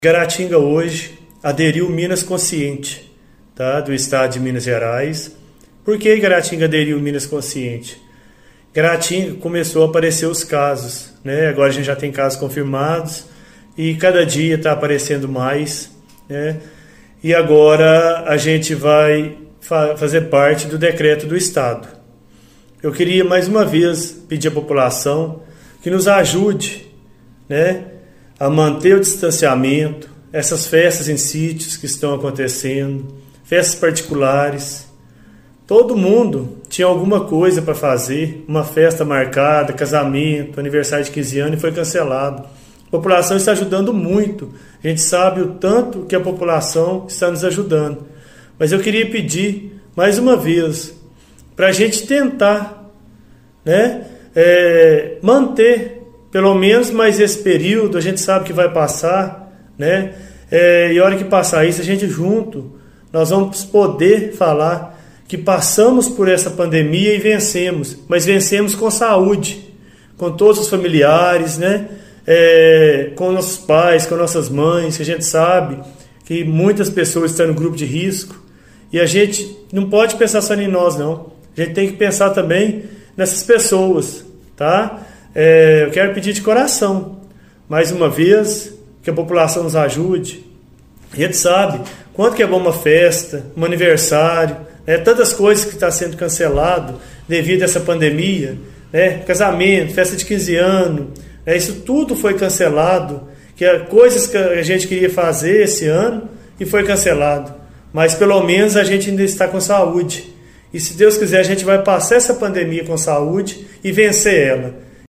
Caratinga hoje aderiu Minas Consciente, tá? Do estado de Minas Gerais. Por que Caratinga aderiu Minas Consciente? Caratinga começou a aparecer os casos, né? Agora a gente já tem casos confirmados e cada dia está aparecendo mais, né? E agora a gente vai fazer parte do decreto do estado. Eu queria mais uma vez pedir à população que nos ajude, né, a manter o distanciamento, essas festas em sítios que estão acontecendo, festas particulares. Todo mundo tinha alguma coisa para fazer, uma festa marcada, casamento, aniversário de 15 anos e foi cancelado. A população está ajudando muito. A gente sabe o tanto que a população está nos ajudando. Mas eu queria pedir, mais uma vez, para a gente tentar, né, manter pelo menos mais esse período. A gente sabe que vai passar, né? E a hora que passar isso, a gente junto, nós vamos poder falar que passamos por essa pandemia e vencemos, mas vencemos com saúde, com todos os familiares, né? Com nossos pais, com nossas mães, que a gente sabe que muitas pessoas estão no grupo de risco e a gente não pode pensar só em nós, não. A gente tem que pensar também nessas pessoas, tá? Eu quero pedir de coração, mais uma vez, que a população nos ajude. A gente sabe quanto que é bom uma festa, um aniversário, né? Tantas coisas que estão sendo cancelado devido a essa pandemia, né? Casamento, festa de 15 anos, isso tudo foi cancelado, que é coisas que a gente queria fazer esse ano e foi cancelado. Mas pelo menos a gente ainda está com saúde. E se Deus quiser, a gente vai passar essa pandemia com saúde e vencer ela.